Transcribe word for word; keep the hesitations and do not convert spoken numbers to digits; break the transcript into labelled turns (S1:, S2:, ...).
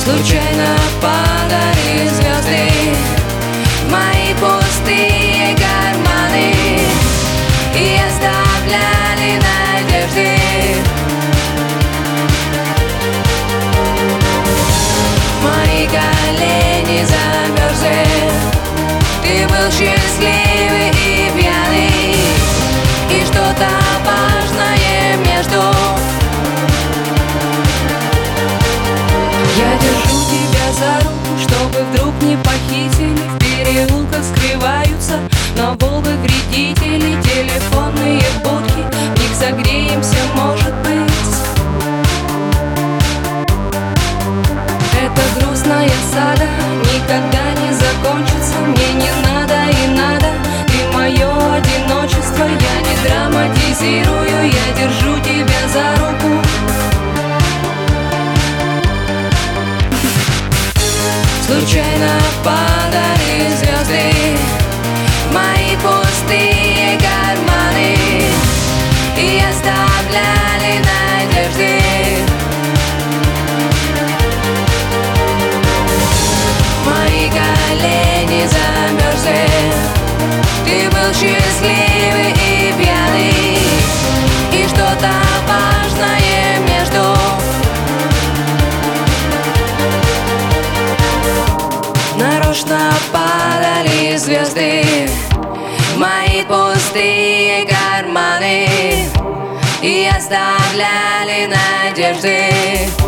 S1: Случайно падали звезды в мои пустые карманы и оставляли надежды. Мои колени замерзли, ты был счастливый и пьяный, и что-то важное между. Я держу тебя за руку, чтобы вдруг не похитили. В переулках скрываются на Волгах вредители. Телефонные будки, в них согреемся, может быть. Эта грустная сага никогда не закончится. Мне не надо и надо, ты мое одиночество. Я не драматизирую, я держу тебя за руку. Случайно падали звезды в мои пустые карманы и оставляли надежды. Мои колени замерзли, ты был счастливый и пьяный, и что-то важное между. Нарочно падали звезды в мои пустые карманы и оставляли надежды.